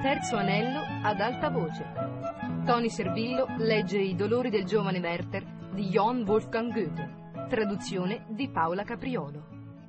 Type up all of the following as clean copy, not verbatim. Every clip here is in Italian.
terzo anello ad alta voce. Tony Servillo legge I dolori del giovane Werther di Johann Wolfgang Goethe. Traduzione di Paola Capriolo.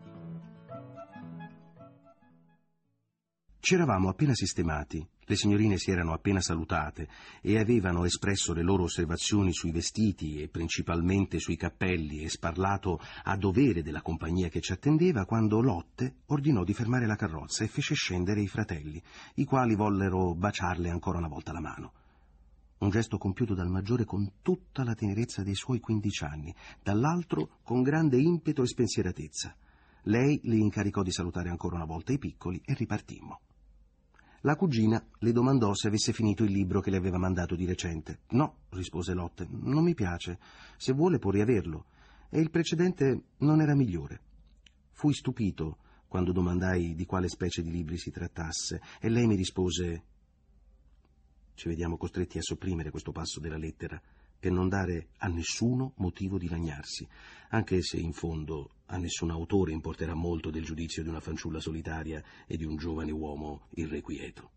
C'eravamo appena sistemati, le signorine si erano appena salutate e avevano espresso le loro osservazioni sui vestiti e principalmente sui cappelli e sparlato a dovere della compagnia che ci attendeva, quando Lotte ordinò di fermare la carrozza e fece scendere i fratelli, i quali vollero baciarle ancora una volta la mano. Un gesto compiuto dal maggiore con tutta la tenerezza dei suoi 15 anni, dall'altro con grande impeto e spensieratezza. Lei li incaricò di salutare ancora una volta i piccoli e ripartimmo. La cugina le domandò se avesse finito il libro che le aveva mandato di recente. «No», rispose Lotte, «non mi piace. Se vuole può riaverlo. E il precedente non era migliore». Fui stupito quando domandai di quale specie di libri si trattasse e lei mi rispose: «Ci vediamo costretti a sopprimere questo passo della lettera per non dare a nessuno motivo di lagnarsi, anche se in fondo a nessun autore importerà molto del giudizio di una fanciulla solitaria e di un giovane uomo irrequieto».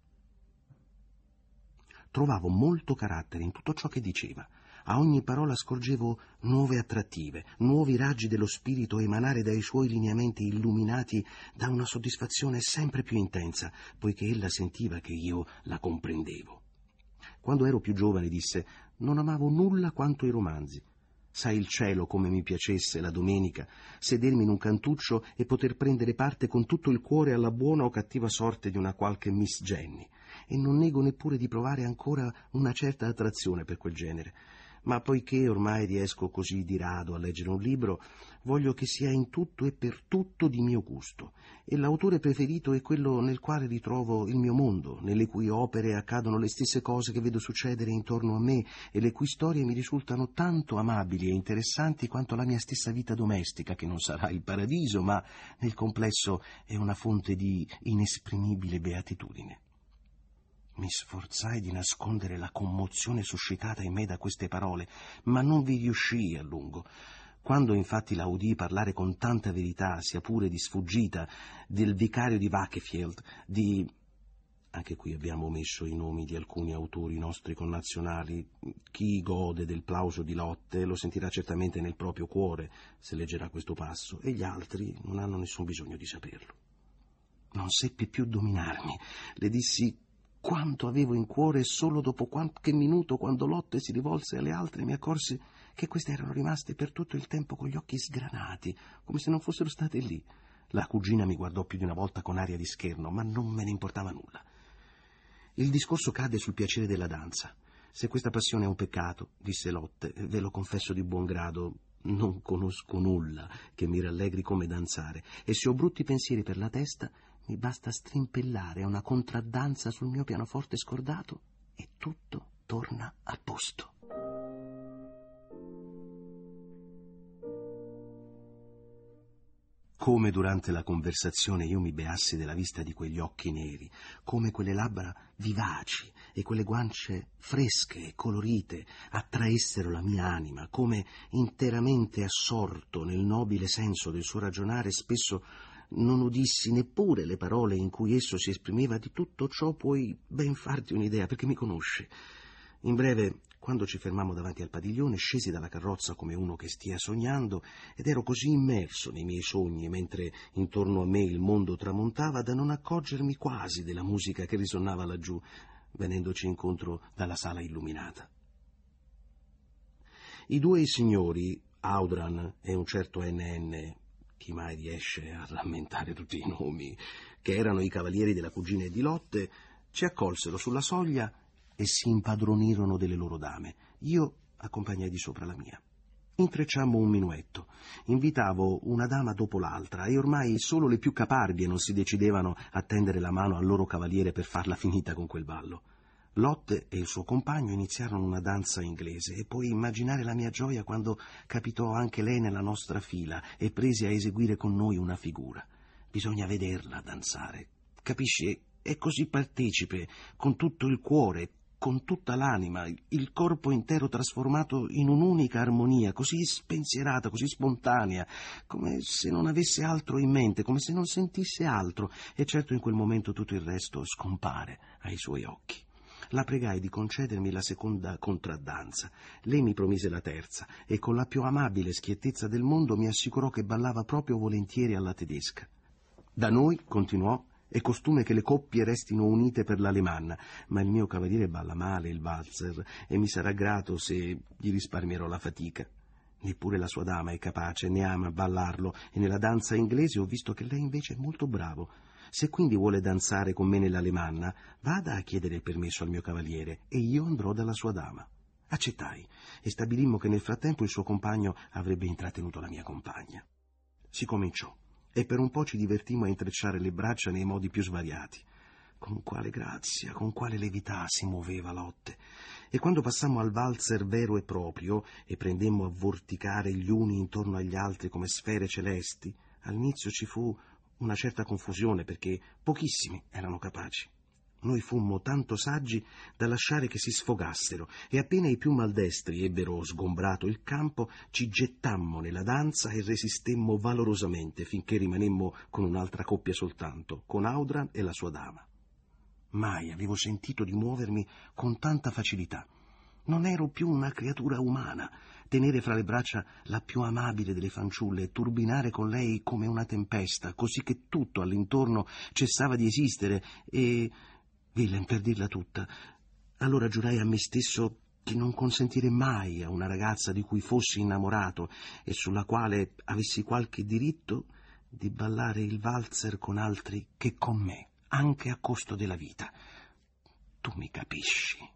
Trovavo molto carattere in tutto ciò che diceva. A ogni parola scorgevo nuove attrattive, nuovi raggi dello spirito emanare dai suoi lineamenti illuminati da una soddisfazione sempre più intensa, poiché ella sentiva che io la comprendevo. Quando ero più giovane, disse, non amavo nulla quanto i romanzi. Sai il cielo come mi piacesse la domenica sedermi in un cantuccio e poter prendere parte con tutto il cuore alla buona o cattiva sorte di una qualche Miss Jenny, e non nego neppure di provare ancora una certa attrazione per quel genere. Ma poiché ormai riesco così di rado a leggere un libro, voglio che sia in tutto e per tutto di mio gusto, e l'autore preferito è quello nel quale ritrovo il mio mondo, nelle cui opere accadono le stesse cose che vedo succedere intorno a me e le cui storie mi risultano tanto amabili e interessanti quanto la mia stessa vita domestica, che non sarà il paradiso, ma nel complesso è una fonte di inesprimibile beatitudine. Mi sforzai di nascondere la commozione suscitata in me da queste parole, ma non vi riuscii a lungo. Quando infatti la udii parlare con tanta verità, sia pure di sfuggita, del vicario di Wakefield, anche qui abbiamo omesso i nomi di alcuni autori nostri connazionali. Chi gode del plauso di Lotte lo sentirà certamente nel proprio cuore se leggerà questo passo, e gli altri non hanno nessun bisogno di saperlo. Non seppi più dominarmi. Le dissi quanto avevo in cuore, e solo dopo qualche minuto, quando Lotte si rivolse alle altre, mi accorsi che queste erano rimaste per tutto il tempo con gli occhi sgranati, come se non fossero state lì. La cugina mi guardò più di una volta con aria di scherno, ma non me ne importava nulla. Il discorso cadde sul piacere della danza. «Se questa passione è un peccato», disse Lotte, «ve lo confesso di buon grado, non conosco nulla che mi rallegri come danzare, e se ho brutti pensieri per la testa mi basta strimpellare a una contraddanza sul mio pianoforte scordato e tutto torna a posto». Come durante la conversazione io mi beassi della vista di quegli occhi neri, come quelle labbra vivaci e quelle guance fresche e colorite attraessero la mia anima, come interamente assorto nel nobile senso del suo ragionare spesso non udissi neppure le parole in cui esso si esprimeva. Di tutto ciò puoi ben farti un'idea, perché mi conosce. In breve, quando ci fermammo davanti al padiglione, scesi dalla carrozza come uno che stia sognando, ed ero così immerso nei miei sogni, mentre intorno a me il mondo tramontava, da non accorgermi quasi della musica che risonnava laggiù, venendoci incontro dalla sala illuminata. I due signori, Audran e un certo NN, chi mai riesce a rammentare tutti i nomi, che erano i cavalieri della cugina e di Lotte, ci accolsero sulla soglia e si impadronirono delle loro dame. Io accompagnai di sopra la mia. Intrecciammo un minuetto. Invitavo una dama dopo l'altra, e ormai solo le più caparbie non si decidevano a tendere la mano al loro cavaliere per farla finita con quel ballo. Lotte e il suo compagno iniziarono una danza inglese, e puoi immaginare la mia gioia quando capitò anche lei nella nostra fila e prese a eseguire con noi una figura. Bisogna vederla danzare, capisci? È così partecipe, con tutto il cuore, con tutta l'anima, il corpo intero trasformato in un'unica armonia, così spensierata, così spontanea, come se non avesse altro in mente, come se non sentisse altro, e certo in quel momento tutto il resto scompare ai suoi occhi. La pregai di concedermi la seconda contraddanza. Lei mi promise la terza e con la più amabile schiettezza del mondo mi assicurò che ballava proprio volentieri alla tedesca. Da noi, continuò, è costume che le coppie restino unite per l'alemanna, ma il mio cavaliere balla male il valzer e mi sarà grato se gli risparmierò la fatica. Neppure la sua dama è capace, ne ama ballarlo, e nella danza inglese ho visto che lei invece è molto bravo. Se quindi vuole danzare con me nell'alemanna, vada a chiedere il permesso al mio cavaliere e io andrò dalla sua dama. Accettai e stabilimmo che nel frattempo il suo compagno avrebbe intrattenuto la mia compagna. Si cominciò e per un po' ci divertimmo a intrecciare le braccia nei modi più svariati. Con quale grazia, con quale levità si muoveva Lotte. E quando passammo al valzer vero e proprio e prendemmo a vorticare gli uni intorno agli altri come sfere celesti, all'inizio ci fu una certa confusione perché pochissimi erano capaci. Noi fummo tanto saggi da lasciare che si sfogassero e appena i più maldestri ebbero sgombrato il campo ci gettammo nella danza e resistemmo valorosamente finché rimanemmo con un'altra coppia soltanto, con Audra e la sua dama. Mai avevo sentito di muovermi con tanta facilità. Non ero più una creatura umana. Tenere fra le braccia la più amabile delle fanciulle e turbinare con lei come una tempesta, così che tutto all'intorno cessava di esistere e... Willem, per dirla tutta, allora giurai a me stesso di non consentire mai a una ragazza di cui fossi innamorato e sulla quale avessi qualche diritto di ballare il valzer con altri che con me, anche a costo della vita. Tu mi capisci?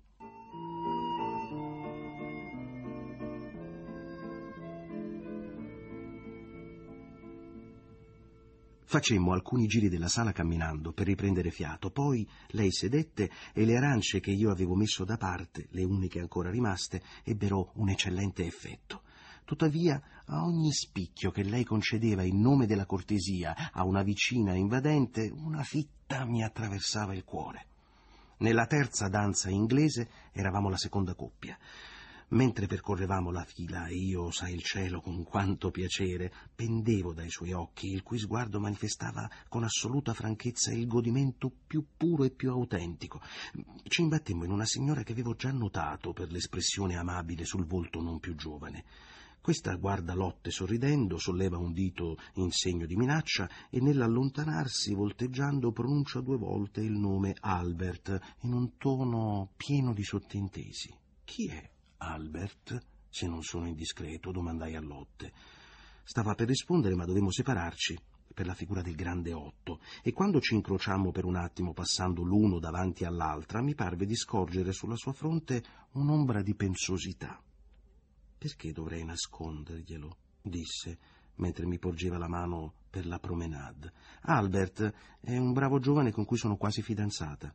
Facemmo alcuni giri della sala camminando per riprendere fiato, poi lei sedette e le arance che io avevo messo da parte, le uniche ancora rimaste, ebbero un eccellente effetto. Tuttavia, a ogni spicchio che lei concedeva in nome della cortesia a una vicina invadente, una fitta mi attraversava il cuore. Nella terza danza inglese eravamo la seconda coppia. Mentre percorrevamo la fila e io, sai il cielo, con quanto piacere, pendevo dai suoi occhi, il cui sguardo manifestava con assoluta franchezza il godimento più puro e più autentico. Ci imbattemmo in una signora che avevo già notato per l'espressione amabile sul volto non più giovane. Questa guarda Lotte sorridendo, solleva un dito in segno di minaccia e nell'allontanarsi, volteggiando, pronuncia 2 volte il nome Albert in un tono pieno di sottintesi. Chi è Albert, se non sono indiscreto? Domandai a Lotte. Stava per rispondere, ma dovemmo separarci per la figura del grande Otto, e quando ci incrociammo per un attimo passando l'uno davanti all'altra, mi parve di scorgere sulla sua fronte un'ombra di pensosità. Perché dovrei nasconderglielo? Disse, mentre mi porgeva la mano per la promenade. Albert è un bravo giovane con cui sono quasi fidanzata.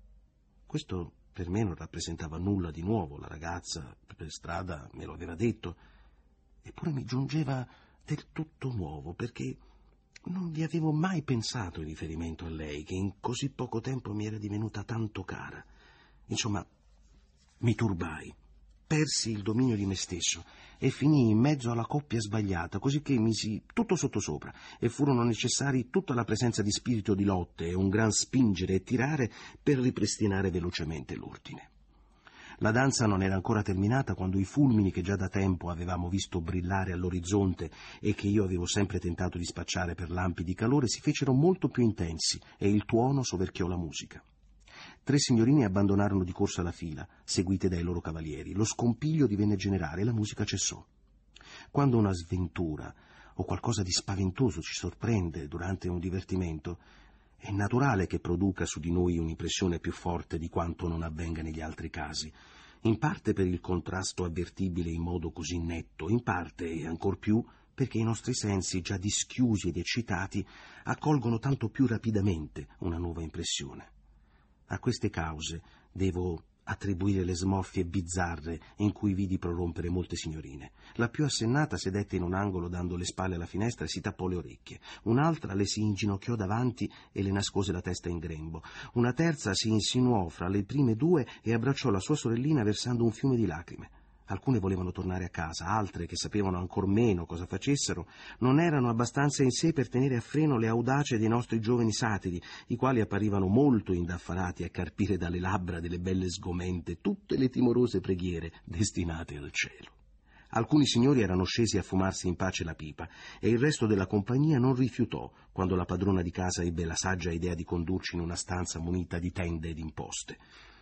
Questo per me non rappresentava nulla di nuovo, la ragazza per strada me lo aveva detto, eppure mi giungeva del tutto nuovo, perché non vi avevo mai pensato in riferimento a lei, che in così poco tempo mi era divenuta tanto cara. Insomma, mi turbai, persi il dominio di me stesso e finii in mezzo alla coppia sbagliata, così che misi tutto sottosopra e furono necessari tutta la presenza di spirito di Lotte e un gran spingere e tirare per ripristinare velocemente l'ordine. La danza non era ancora terminata quando i fulmini che già da tempo avevamo visto brillare all'orizzonte e che io avevo sempre tentato di spacciare per lampi di calore si fecero molto più intensi e il tuono soverchiò la musica. 3 signorini abbandonarono di corsa la fila, seguite dai loro cavalieri. Lo scompiglio divenne generale e la musica cessò. Quando una sventura o qualcosa di spaventoso ci sorprende durante un divertimento, è naturale che produca su di noi un'impressione più forte di quanto non avvenga negli altri casi, in parte per il contrasto avvertibile in modo così netto, in parte, e ancor più, perché i nostri sensi, già dischiusi ed eccitati, accolgono tanto più rapidamente una nuova impressione. A queste cause devo attribuire le smorfie bizzarre in cui vidi prorompere molte signorine. La più assennata sedette in un angolo dando le spalle alla finestra e si tappò le orecchie. Un'altra le si inginocchiò davanti e le nascose la testa in grembo. Una terza si insinuò fra le prime due e abbracciò la sua sorellina versando un fiume di lacrime. Alcune volevano tornare a casa, altre, che sapevano ancor meno cosa facessero, non erano abbastanza in sé per tenere a freno le audacie dei nostri giovani satiri, i quali apparivano molto indaffarati a carpire dalle labbra delle belle sgomente tutte le timorose preghiere destinate al cielo. Alcuni signori erano scesi a fumarsi in pace la pipa e il resto della compagnia non rifiutò quando la padrona di casa ebbe la saggia idea di condurci in una stanza munita di tende ed imposte.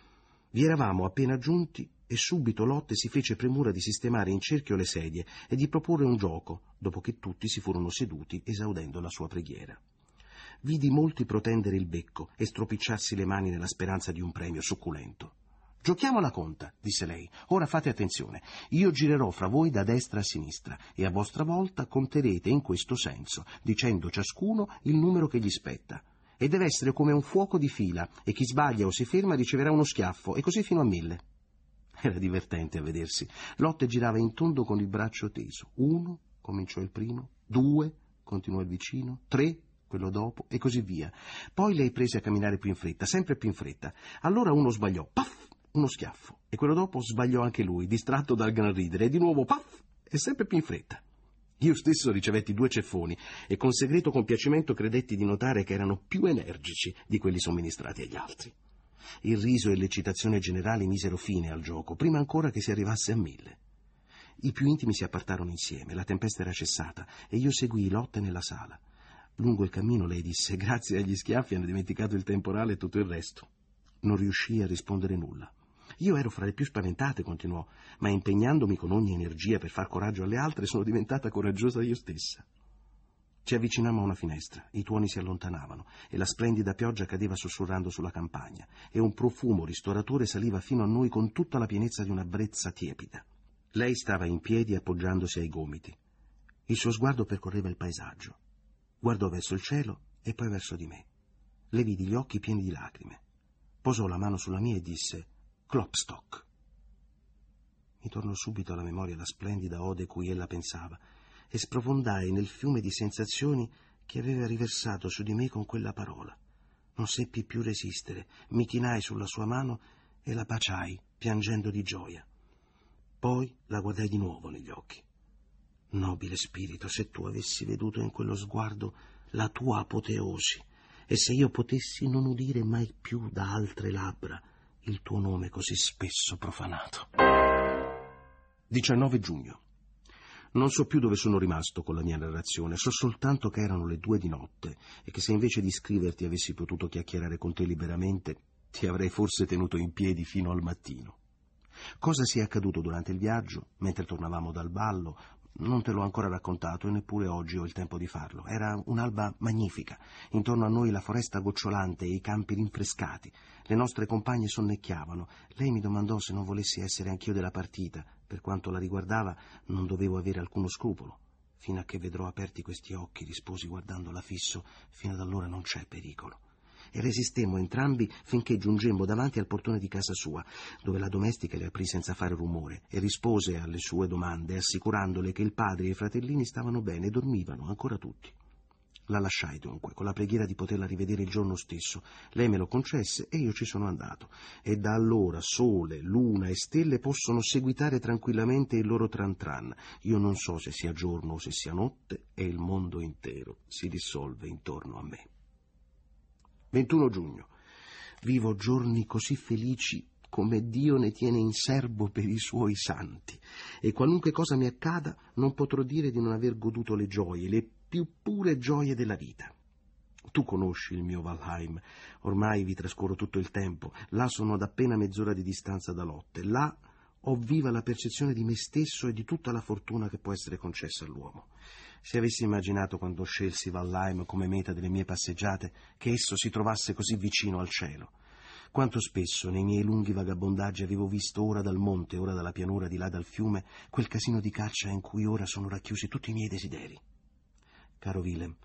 Vi eravamo appena giunti e subito Lotte si fece premura di sistemare in cerchio le sedie e di proporre un gioco, dopo che tutti si furono seduti esaudendo la sua preghiera. Vidi molti protendere il becco e stropicciarsi le mani nella speranza di un premio succulento. «Giochiamo alla conta», disse lei. «Ora fate attenzione. Io girerò fra voi da destra a sinistra e a vostra volta conterete in questo senso, dicendo ciascuno il numero che gli spetta. E deve essere come un fuoco di fila, e chi sbaglia o si ferma riceverà uno schiaffo, e così fino a 1000. Era divertente a vedersi. Lotte girava in tondo con il braccio teso. 1, cominciò il primo, 2, continuò il vicino, 3, quello dopo, e così via. Poi lei prese a camminare più in fretta, sempre più in fretta. Allora uno sbagliò, paf, uno schiaffo, e quello dopo sbagliò anche lui, distratto dal gran ridere, e di nuovo, paf, e sempre più in fretta. Io stesso ricevetti 2 ceffoni e con segreto compiacimento credetti di notare che erano più energici di quelli somministrati agli altri. Il riso e l'eccitazione generali misero fine al gioco, prima ancora che si arrivasse a 1000. I più intimi si appartarono insieme, la tempesta era cessata e io seguii Lotte nella sala. Lungo il cammino lei disse: «Grazie agli schiaffi hanno dimenticato il temporale e tutto il resto». Non riuscii a rispondere nulla. Io ero fra le più spaventate, continuò, ma impegnandomi con ogni energia per far coraggio alle altre sono diventata coraggiosa io stessa. Ci avvicinammo a una finestra, i tuoni si allontanavano e la splendida pioggia cadeva sussurrando sulla campagna e un profumo ristoratore saliva fino a noi con tutta la pienezza di una brezza tiepida. Lei stava in piedi appoggiandosi ai gomiti. Il suo sguardo percorreva il paesaggio. Guardò verso il cielo e poi verso di me. Le vidi gli occhi pieni di lacrime. Posò la mano sulla mia e disse: «Klopstock». Mi tornò subito alla memoria la splendida ode cui ella pensava e sprofondai nel fiume di sensazioni che aveva riversato su di me con quella parola. Non seppi più resistere, mi chinai sulla sua mano e la baciai, piangendo di gioia. Poi la guardai di nuovo negli occhi. Nobile spirito, se tu avessi veduto in quello sguardo la tua apoteosi, e se io potessi non udire mai più da altre labbra il tuo nome così spesso profanato. 19 giugno. Non so più dove sono rimasto con la mia narrazione, so soltanto che erano le 2 di notte e che se invece di scriverti avessi potuto chiacchierare con te liberamente, ti avrei forse tenuto in piedi fino al mattino. Cosa sia accaduto durante il viaggio, mentre tornavamo dal ballo, non te l'ho ancora raccontato e neppure oggi ho il tempo di farlo. Era un'alba magnifica, intorno a noi la foresta gocciolante e i campi rinfrescati. Le nostre compagne sonnecchiavano. Lei mi domandò se non volessi essere anch'io della partita. Per quanto la riguardava non dovevo avere alcuno scrupolo. Fino a che vedrò aperti questi occhi, risposi guardandola fisso, fino ad allora non c'è pericolo. E resistemmo entrambi finché giungemmo davanti al portone di casa sua, dove la domestica le aprì senza fare rumore e rispose alle sue domande, assicurandole che il padre e i fratellini stavano bene e dormivano ancora tutti. La lasciai dunque, con la preghiera di poterla rivedere il giorno stesso. Lei me lo concesse e io ci sono andato. E da allora sole, luna e stelle possono seguitare tranquillamente il loro tran tran. Io non so se sia giorno o se sia notte e il mondo intero si dissolve intorno a me. 21 giugno. Vivo giorni così felici come Dio ne tiene in serbo per i suoi santi, e qualunque cosa mi accada non potrò dire di non aver goduto le gioie, le più pure gioie della vita. Tu conosci il mio Valheim, ormai vi trascorro tutto il tempo, là sono ad appena mezz'ora di distanza da Lotte, là ho viva la percezione di me stesso e di tutta la fortuna che può essere concessa all'uomo. Se avessi immaginato quando scelsi Valheim come meta delle mie passeggiate che esso si trovasse così vicino al cielo. Quanto spesso nei miei lunghi vagabondaggi avevo visto ora dal monte, ora dalla pianura, di là dal fiume, quel casino di caccia in cui ora sono racchiusi tutti i miei desideri. Caro Willem,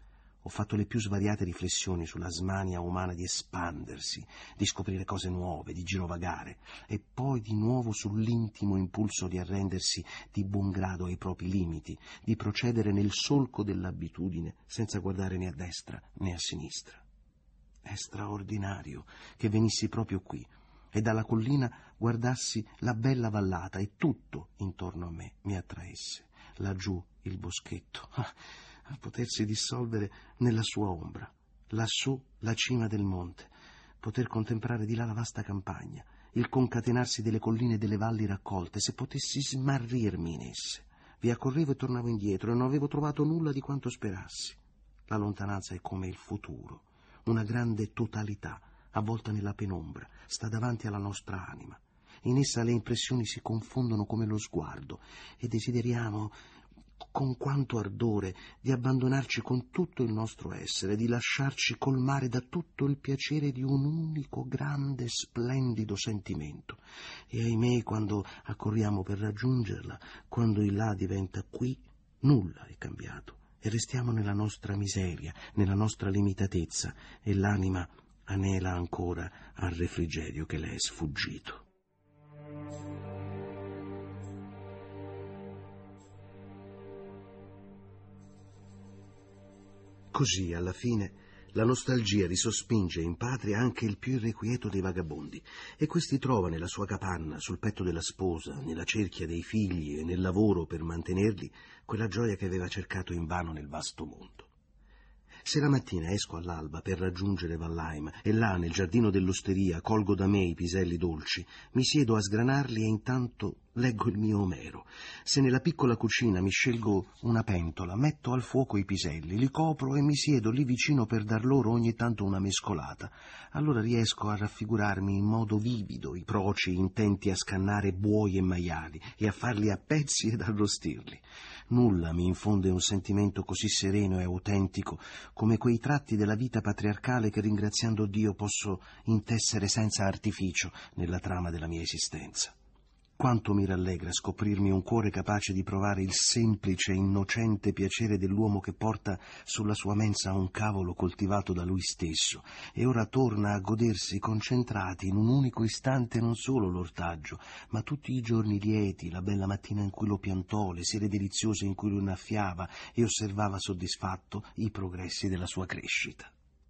Ho fatto le più svariate riflessioni sulla smania umana di espandersi, di scoprire cose nuove, di girovagare, e poi di nuovo sull'intimo impulso di arrendersi di buon grado ai propri limiti, di procedere nel solco dell'abitudine senza guardare né a destra né a sinistra. È straordinario che venissi proprio qui e dalla collina guardassi la bella vallata e tutto intorno a me mi attraesse. Laggiù il boschetto, a potersi dissolvere nella sua ombra, lassù la cima del monte, poter contemplare di là la vasta campagna, il concatenarsi delle colline e delle valli raccolte, se potessi smarrirmi in esse. Vi accorrevo e tornavo indietro e non avevo trovato nulla di quanto sperassi. La lontananza è come il futuro, una grande totalità, avvolta nella penombra, sta davanti alla nostra anima. In essa le impressioni si confondono come lo sguardo e desideriamo con quanto ardore di abbandonarci con tutto il nostro essere, di lasciarci colmare da tutto il piacere di un unico, grande, splendido sentimento. E ahimè, quando accorriamo per raggiungerla, quando il là diventa qui, nulla è cambiato e restiamo nella nostra miseria, nella nostra limitatezza, e l'anima anela ancora al refrigerio che le è sfuggito. Così, alla fine, la nostalgia risospinge in patria anche il più irrequieto dei vagabondi, e questi trova nella sua capanna, sul petto della sposa, nella cerchia dei figli e nel lavoro per mantenerli, quella gioia che aveva cercato invano nel vasto mondo. Se la mattina esco all'alba per raggiungere Valheim e là, nel giardino dell'osteria, colgo da me i piselli dolci, mi siedo a sgranarli e intanto leggo il mio Omero. Se nella piccola cucina mi scelgo una pentola, metto al fuoco i piselli, li copro e mi siedo lì vicino per dar loro ogni tanto una mescolata. Allora riesco a raffigurarmi in modo vivido i proci intenti a scannare buoi e maiali e a farli a pezzi ed arrostirli. Nulla mi infonde un sentimento così sereno e autentico come quei tratti della vita patriarcale che, ringraziando Dio, posso intessere senza artificio nella trama della mia esistenza. Quanto mi rallegra scoprirmi un cuore capace di provare il semplice e innocente piacere dell'uomo che porta sulla sua mensa un cavolo coltivato da lui stesso e ora torna a godersi concentrati in un unico istante non solo l'ortaggio, ma tutti i giorni lieti, la bella mattina in cui lo piantò, le sere deliziose in cui lo innaffiava e osservava soddisfatto i progressi della sua crescita.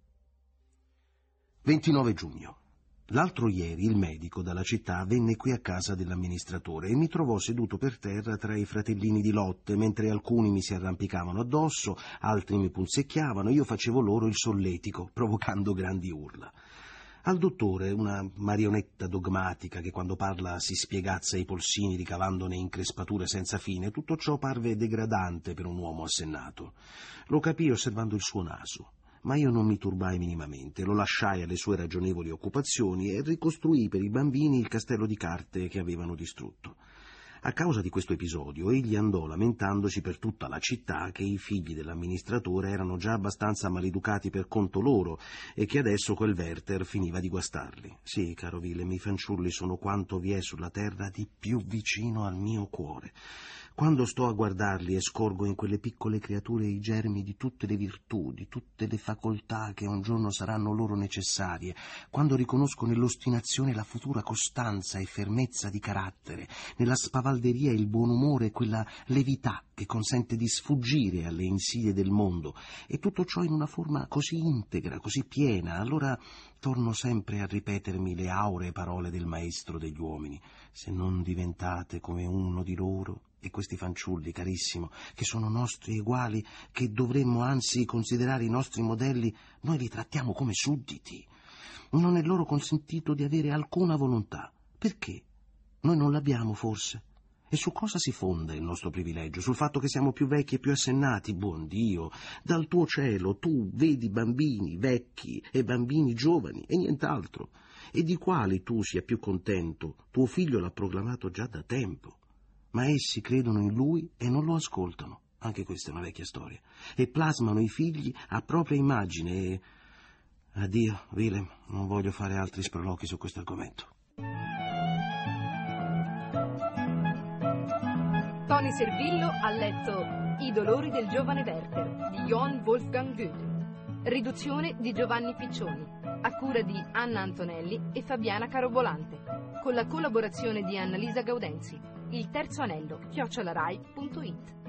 29 giugno. L'altro ieri il medico dalla città venne qui a casa dell'amministratore e mi trovò seduto per terra tra i fratellini di lotte, mentre alcuni mi si arrampicavano addosso, altri mi punzecchiavano, io facevo loro il solletico, provocando grandi urla. Al dottore, una marionetta dogmatica che quando parla si spiegazza i polsini ricavandone increspature senza fine, tutto ciò parve degradante per un uomo assennato. Lo capii osservando il suo naso. Ma io non mi turbai minimamente, lo lasciai alle sue ragionevoli occupazioni e ricostruì per i bambini il castello di carte che avevano distrutto. A causa di questo episodio egli andò lamentandosi per tutta la città che i figli dell'amministratore erano già abbastanza maleducati per conto loro e che adesso quel Werther finiva di guastarli. Sì, caro Willem, i fanciulli sono quanto vi è sulla terra di più vicino al mio cuore. Quando sto a guardarli e scorgo in quelle piccole creature i germi di tutte le virtù, di tutte le facoltà che un giorno saranno loro necessarie, quando riconosco nell'ostinazione la futura costanza e fermezza di carattere, nella spavalderia il buon umore e quella levità che consente di sfuggire alle insidie del mondo, e tutto ciò in una forma così integra, così piena, allora torno sempre a ripetermi le auree parole del maestro degli uomini: se non diventate come uno di loro. E questi fanciulli, carissimo, che sono nostri eguali, che dovremmo anzi considerare i nostri modelli, noi li trattiamo come sudditi. Non è loro consentito di avere alcuna volontà. Perché? Noi non l'abbiamo, forse? E su cosa si fonda il nostro privilegio? Sul fatto che siamo più vecchi e più assennati? Buon Dio, dal tuo cielo tu vedi bambini vecchi e bambini giovani e nient'altro. E di quali tu sia più contento? Tuo figlio l'ha proclamato già da tempo. Ma essi credono in lui e non lo ascoltano, anche questa è una vecchia storia, e plasmano i figli a propria immagine e... Addio, Willem, non voglio fare altri sproloqui su questo argomento. Tony Servillo ha letto I dolori del giovane Werther di Johann Wolfgang Goethe. Riduzione di Giovanni Piccioni, a cura di Anna Antonelli e Fabiana Carobolante, con la collaborazione di Annalisa Gaudenzi. Il terzo anello, @rai.it.